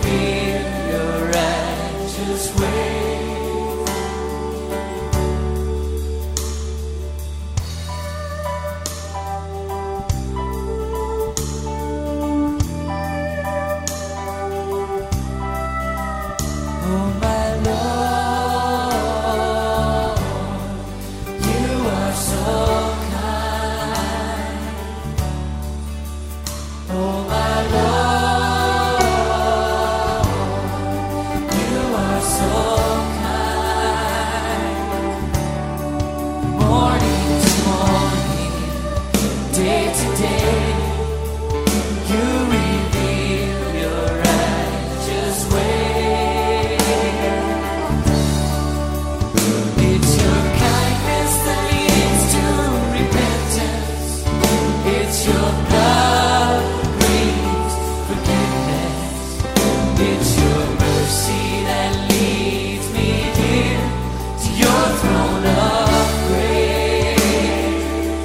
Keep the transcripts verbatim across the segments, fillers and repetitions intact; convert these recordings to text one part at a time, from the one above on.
reveal your righteous way. Oh my Lord, you are so kind. Oh my Lord, you are so kind. Morning to morning, day to day, you reveal your righteous way. It's your kindness that leads to repentance. It's your blood brings forgiveness. It's your mercy that leads me here to your throne of grace.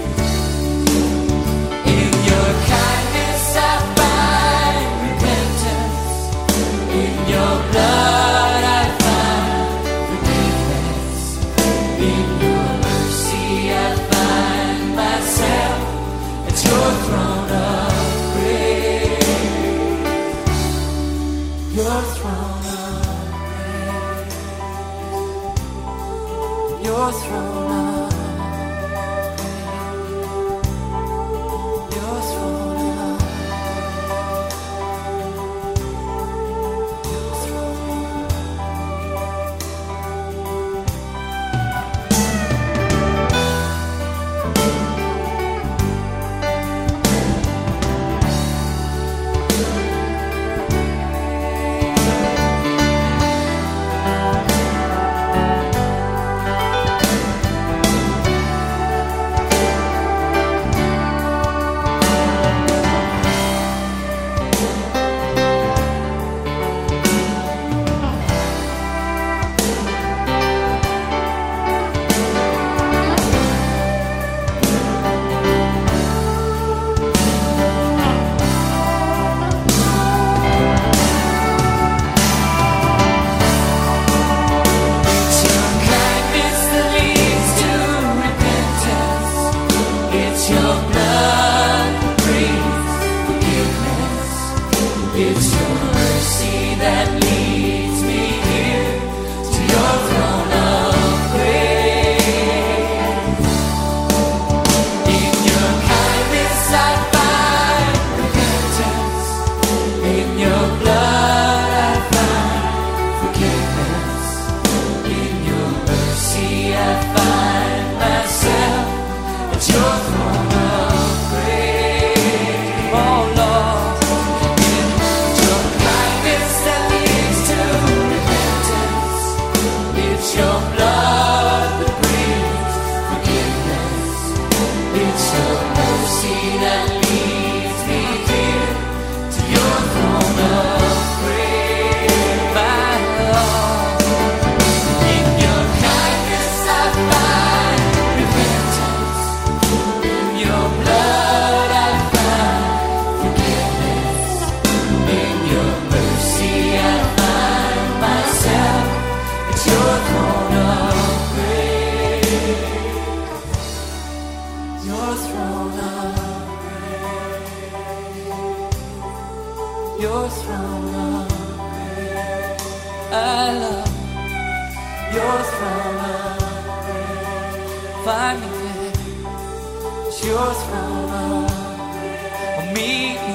In your kindness I find repentance. In your blood I find forgiveness. In your mercy I find myself at your throne of grace. Your throne of grace. Your throne of grace. Your throne of Your throne. It's your kindness that leads to repentance. It's your blood that brings forgiveness. It's your mercy that leads me here to your throne of grace. In your kindness I find repentance. In your blood I find forgiveness. In your mercy I find myself at your throne of grace. Oh Lord, in your kindness that leads to repentance. It's your blood that brings forgiveness. It's your mercy that leads me here to your throne of grace. My Lord, in your kindness I find repentance. In your blood I find forgiveness. In your mercy I find myself at your throne of grace. Your throne of grace. Your throne of grace. I love your throne of grace. Find me there. It's your throne of grace. I'll meet you